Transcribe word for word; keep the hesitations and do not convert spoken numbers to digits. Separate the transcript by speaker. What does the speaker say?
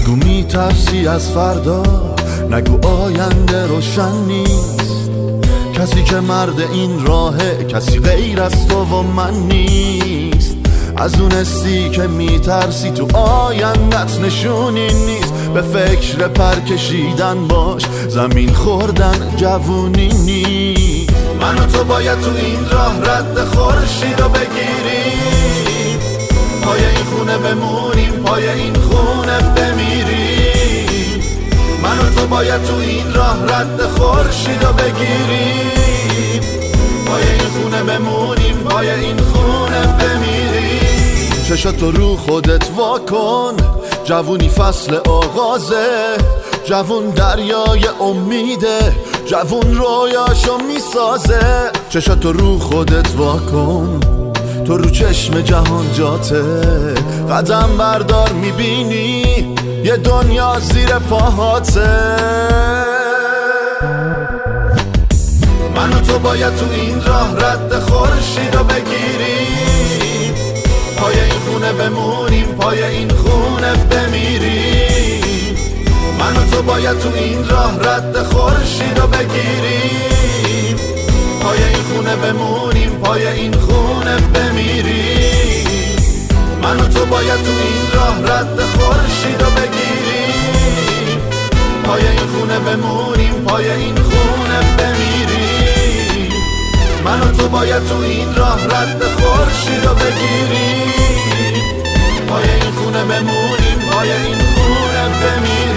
Speaker 1: نگو میترسی از فردا، نگو آینده روشن نیست. کسی که مرد این راهه کسی غیر از تو و من نیست. از اون حسی که میترسی تو آیندت نشونی نیست. به فکر پر کشیدن باش، زمین خوردن جوونی نیست. من و تو باید تو این راه رد خورشید رو بگیریم، پای این خونه بمونیم، پای این خونه بمیریم. من و تو باید تو این راه رد خورشید رو بگیریم، پای این خونه بمونیم، پای این خونه بمیریم. چشاتو رو خودت واکن، جوونی فصل آغازه، جوون دریای امیده، جوون رویاشو میسازه. چشاتو رو خودت واکن، تو رو چشم جهان جاته. قدم بردار میبینی یه دنیا زیر پاهاته. من و تو باید تو این راه رد خورشید رو بگیریم، پای این خونه بمونیم، پای این خونه بمیریم. من و تو باید تو این راه رد خورشید رو بگیریم، پای این خونه بمونیم، پای این خونه بمیریم. من و تو باید تو این راه رد خورشید رو بگیریم، پای این خونه بمونیم، پای این خونه بمیریم. من و تو باید تو این راه رد خورشید رو بگیریم، پای این خونه بمونیم، پای این خونه بمیریم.